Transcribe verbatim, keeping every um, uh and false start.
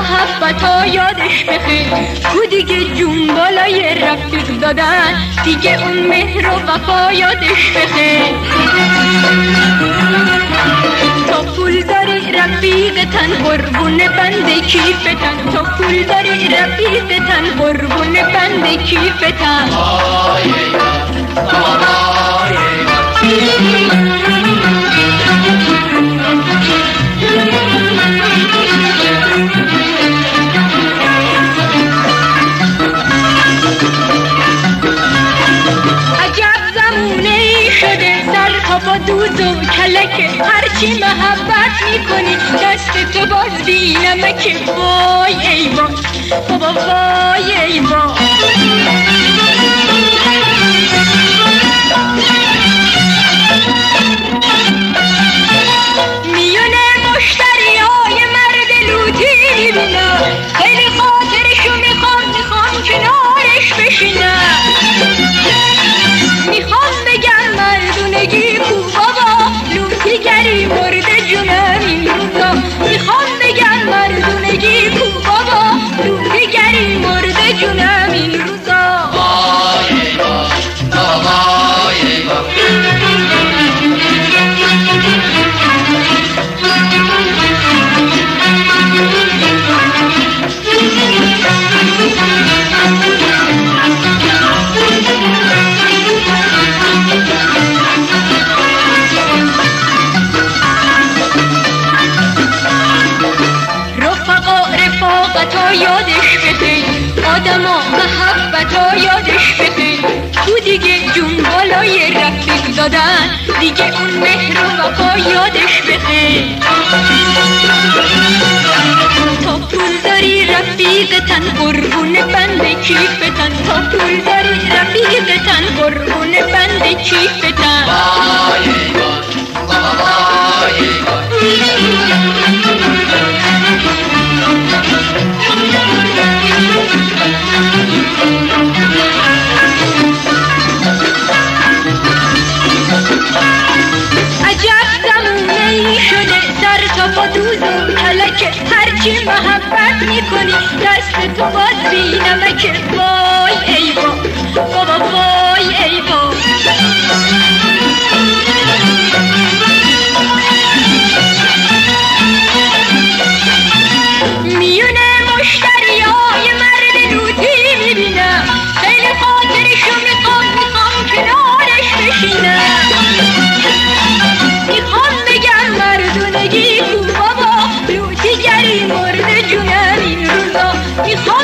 محبت ها یادش بخیر، کو دیگه جون بالای رفیق دادن، دیگه اون مهر و وفا یادش بخیر. تو پول داری رفیقتن قربون بند کیفتن، تو پول داری رفیقتن قربون بند کیفتن. با دود و کلک هرچی محبت میکنی دست تو باز بی نمک. وای ای با بابا وای ای با. میونه مشتری های مرد لوتی میبینم، خیلی خاطرشو میخوام میخوام کنارش بشینم. میخوام بگم مردونگی کو بابا، لوتیگری مرد جونم این روزا. میخوام بگم مردونگی کو بابا، لوتیگری مرد جونم این روزا. وای ای با بابا وای ای با. رفاقتا یادش بخیر، آدما محبتا یادش بخیر، تو دیگه جون بالای رفیق دادن، دیگه اون مهر و وفا یادش بخیر. تا پول داری رفیقتن قربون بند کیفتن، تا پول داری رفیقتن قربون بند کیفتن. وای ای وای وای ای وای. با دوز و کلک هرچی محبت میکنی دست تو باز بی نمک. وای ای با بابا وای ای با. میونه مشتری های مرد لوتی میبینم، خیلی خاطرشو میخوام میخوام کنارش بشینم. میخوام بگم مردونگی کو بابا، لوتیگری مرد جونم این روزا. میخوام